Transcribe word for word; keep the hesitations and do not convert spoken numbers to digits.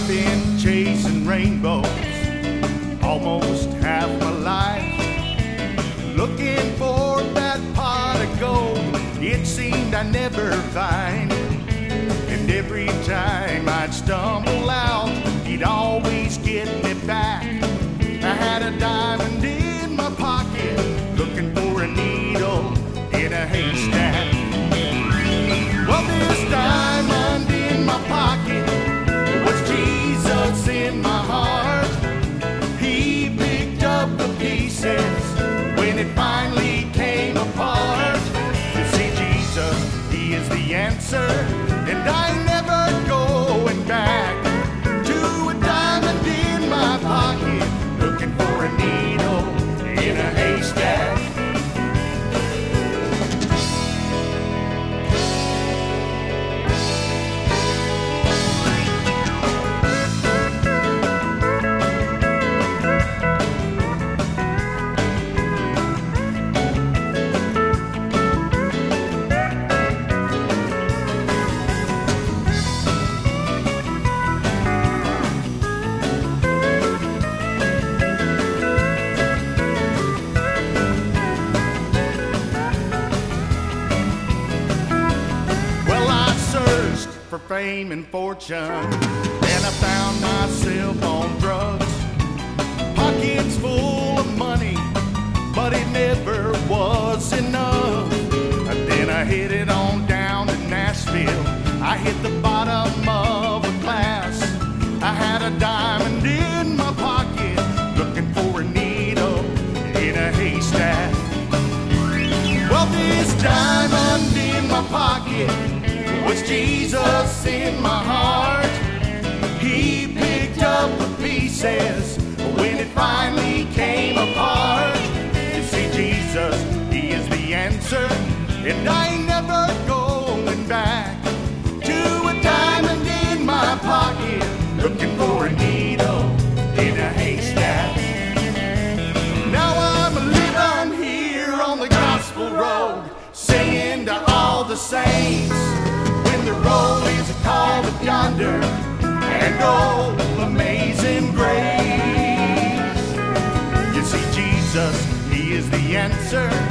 I've been chasing rainbows almost half my life, looking for that pot of gold it seemed I'd never find. And every time I'd stumble out, he'd always get me back. I had a diamond in my pocket, looking for a needle in a haystack. Well, this diamond in my pocket was Jesus in my heart. He picked up the pieces when it finally came apart. You see, Jesus, he is the answer, and I ain't never going back to a diamond in my pocket, looking for a needle in a haystack. For fame and fortune, and I found myself on drugs. Pockets full of money, but it never was enough. Then I headed on down to Nashville. I hit the bottom of a class. I had a diamond in my pocket, looking for a needle in a haystack. Well, this diamond in my pocket was Jesus in my heart. He picked up the pieces when it finally came apart. You see, Jesus, he is the answer, and I ain't never going back to a diamond in my pocket, looking for a needle in a haystack. Now I'm living here on the gospel road, singing to all the saints. The roll is called up yonder, and oh, amazing grace. You see, Jesus, he is the answer,